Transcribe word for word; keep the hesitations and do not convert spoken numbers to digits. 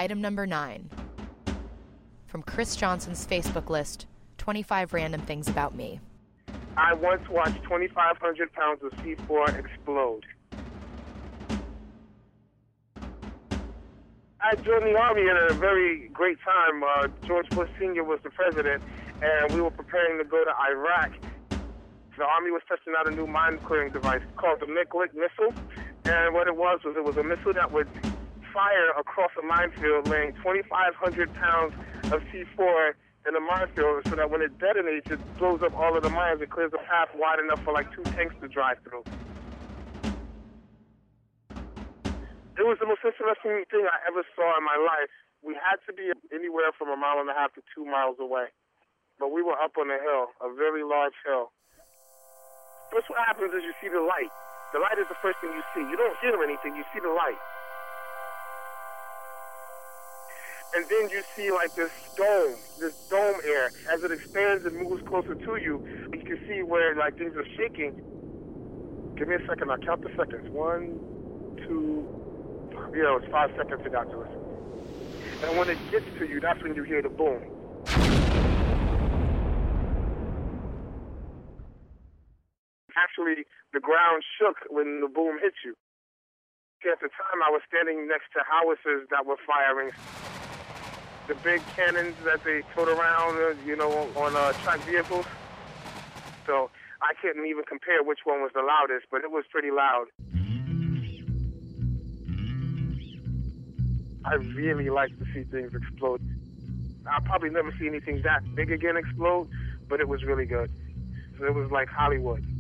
Item number nine. From Chris Johnson's Facebook list, twenty-five random things about me. I once watched twenty-five hundred pounds of C four explode. I joined the Army at a very great time. Uh, George Bush Senior was the president, and we were preparing to go to Iraq. The Army was testing out a new mine-clearing device called the Miklik missile, and what it was was it was a missile that would fire across a minefield, laying twenty-five hundred pounds of C four in the minefield, so that when it detonates, it blows up all of the mines and clears the path wide enough for like two tanks to drive through. It was the most interesting thing I ever saw in my life. We had to be anywhere from a mile and a half to two miles away, but we were up on a hill, a very large hill. First, what happens is you see the light. The light is the first thing you see. You don't hear anything, you see the light. And then you see like this dome, this dome air. As it expands and moves closer to you, you can see where like things are shaking. Give me a second, I'll count the seconds. One, two, yeah, it's five seconds it got to us. And when it gets to you, that's when you hear the boom. Actually, the ground shook when the boom hit you. At the time, I was standing next to howitzers that were firing. The big cannons that they put around, you know, on uh, track vehicles. So I couldn't even compare which one was the loudest, but it was pretty loud. I really like to see things explode. I'll probably never see anything that big again explode, but it was really good. So it was like Hollywood.